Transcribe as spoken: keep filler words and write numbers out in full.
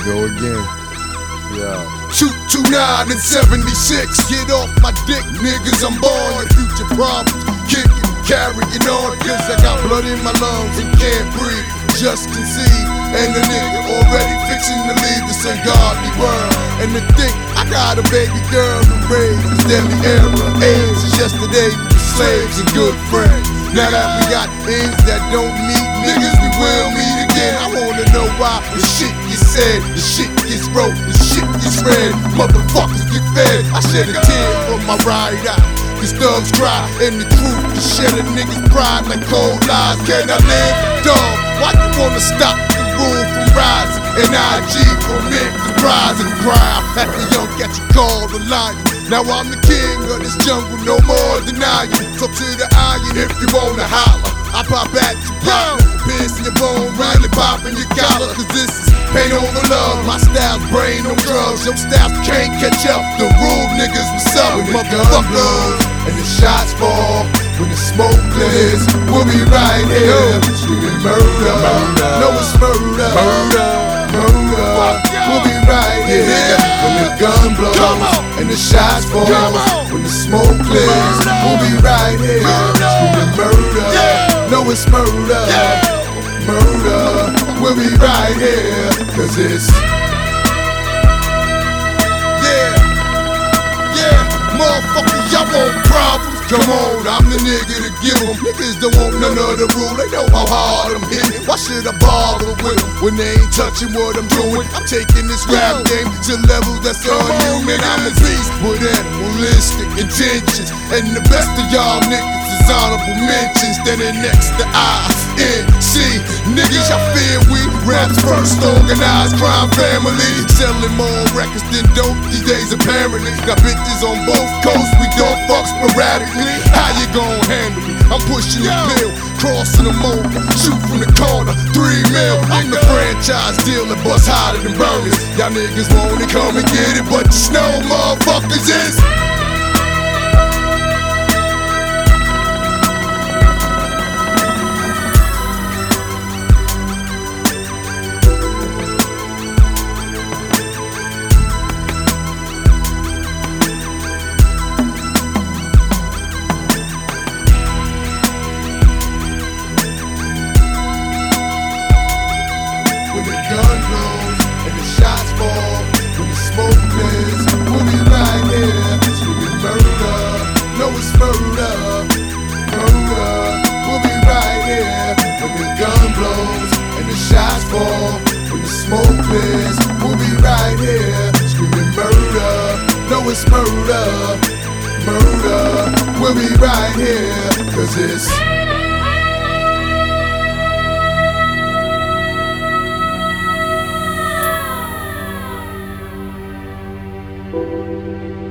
go again. Yeah. Shoot two nine and seventy-six. Get off my dick, niggas. I'm born. Future problems, kicking, carrying on. Cause I got blood in my lungs and can't breathe. Just conceive. And the nigga already fixing to leave this ungodly world. And to think I got a baby girl who raised this deadly era. AIDS is yesterday, we were slaves and good friends. Now that we got ends that don't meet niggas, we will meet again. I wanna know why the shit gets said, the shit gets wrote, the shit gets read. Motherfuckers get fed. I shed a tear from my right eye. Cause thugs cry, and the truth to shed a nigga's pride like cold lies. Can I live, dog? Why you wanna stop the rule from rising? And I G permit the rise and crime. After young got you called a lion. Now I'm the king of this jungle, no more denying. So to the iron if you wanna holler. I pop at you, pop, piercing your bone, really popping your collar. Cause this is pain over love. My style's brain on drugs. Your styles can't catch up. The rude niggas was up with motherfuckers. And the shots fall, when the smoke clears, we'll be right here. Screaming murder, murder. No, it's murder, murder, murder. We'll be right here. When the gun blows and the shots fall, when the smoke clears, we'll be right here. Screaming murder, no, it's murder, murder. We'll be right here, cause it's yeah, yeah, motherfuckers, y'all want problems? Come on, I'm the nigga to give them. Niggas don't want none of the rule, they know how hard I'm hitting. Why should I bother with them when they ain't touching what I'm doing? I'm taking this rap game to levels that's unhuman. I'm a beast with animalistic intentions, and the best of y'all niggas is honorable mentions. Standing next to I N C niggas, y'all fear we rap's first organized crime family. Selling more records than dope these days apparently. Got bitches on both coasts, we don't fuck sporadically. How you gon' handle me? I'm pushing the pill, crossing them over, shoot from the corner, three mil. I'm the franchise dealer, bust hotter than burners. Y'all niggas wanna come and get it, but just know motherfuckers is gun blows and the shots fall, when the smoke clears, we'll be right here. Screaming murder, no, it's murder, murder. We'll be right here. When the gun blows and the shots fall, when the smoke clears, we'll be right here. Screaming murder, no, it's murder, murder. We'll be right here, cause it's